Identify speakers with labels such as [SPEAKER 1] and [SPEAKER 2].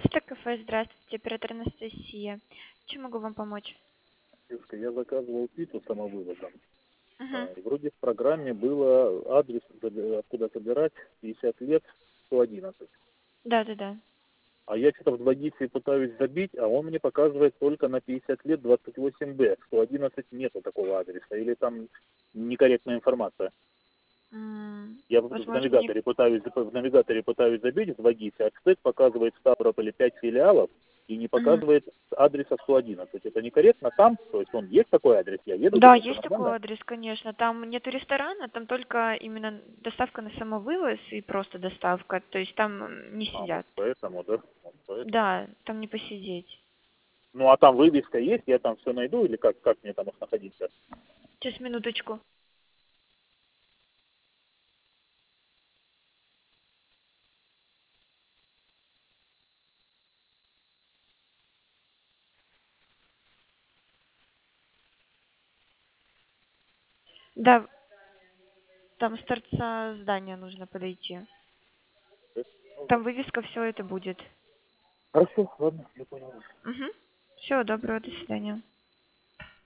[SPEAKER 1] Это кафе, здравствуйте, оператор Анастасия. Чем могу вам помочь?
[SPEAKER 2] Девушка, я заказывал пиццу самовывозом.
[SPEAKER 1] Угу.
[SPEAKER 2] И вроде в программе было адрес, откуда собирать, 50 лет, 111.
[SPEAKER 1] Да.
[SPEAKER 2] А я что-то в 2GIS пытаюсь забить, а он мне показывает только на 50 лет 28Б. 111 нету такого адреса. Или там некорректная информация. Я в
[SPEAKER 1] Возможно, не...
[SPEAKER 2] навигаторе пытаюсь забить в 2GIS, а Акстек показывает в Ставрополе 5 филиалов и не
[SPEAKER 1] Мгм.
[SPEAKER 2] показывает адреса 111. Это некорректно там? То есть он есть такой адрес, я еду
[SPEAKER 1] Да,
[SPEAKER 2] туда, все
[SPEAKER 1] есть такой
[SPEAKER 2] нормально?
[SPEAKER 1] адрес, конечно. Там нету ресторана, там только именно доставка на самовывоз и просто доставка. То есть там не
[SPEAKER 2] А,
[SPEAKER 1] сидят.
[SPEAKER 2] может поэтому, да? Может поэтому.
[SPEAKER 1] Да, там не посидеть.
[SPEAKER 2] Ну а там вывеска есть, я там все найду или как мне там их находиться?
[SPEAKER 1] Сейчас, минуточку. Да, там с торца здания нужно подойти.
[SPEAKER 2] Ну,
[SPEAKER 1] Там вывеска, все это будет.
[SPEAKER 2] хорошо, ладно, я понял.
[SPEAKER 1] Угу. Всего доброго, до свидания.